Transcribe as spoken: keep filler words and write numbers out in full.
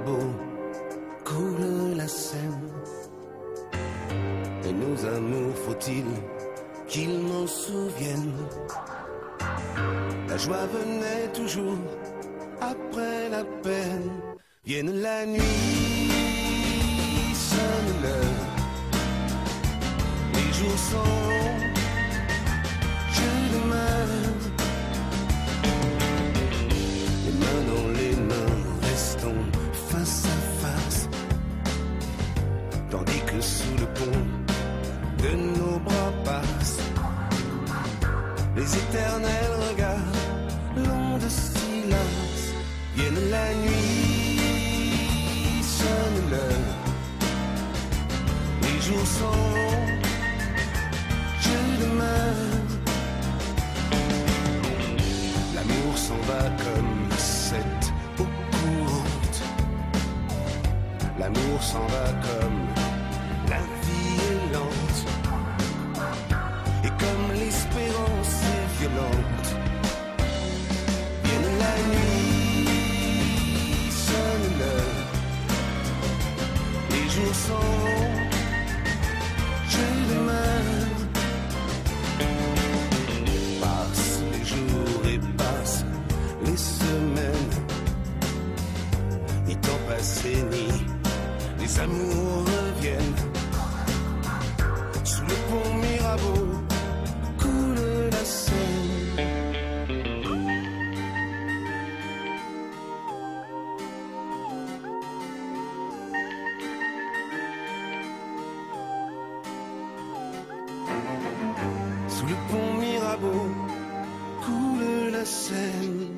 Mirabeau coule la Seine. Et nos amours, faut-il qu'ils m'en souviennent? La joie venait toujours après la peine. Vienne la nuit, sonne l'heure, les jours sont je demeure. Les mains dans les mains, restons face à face, tandis que sous le pont de nos bras passent les éternels regards longs de silence. Vienne la nuit, sonne l'heure, les jours sont je demeure. L'amour s'en va comme cette eau courante. L'amour s'en va comme la vie est lente. Et comme l'espérance est violente. Vienne la nuit, sonne l'heure, les jours sont je demeure. Passent les jours et passent les semaines, ni temps passé ni les amours reviennent. Sous le pont Mirabeau coule la Seine. Sous le pont Mirabeau coule la Seine.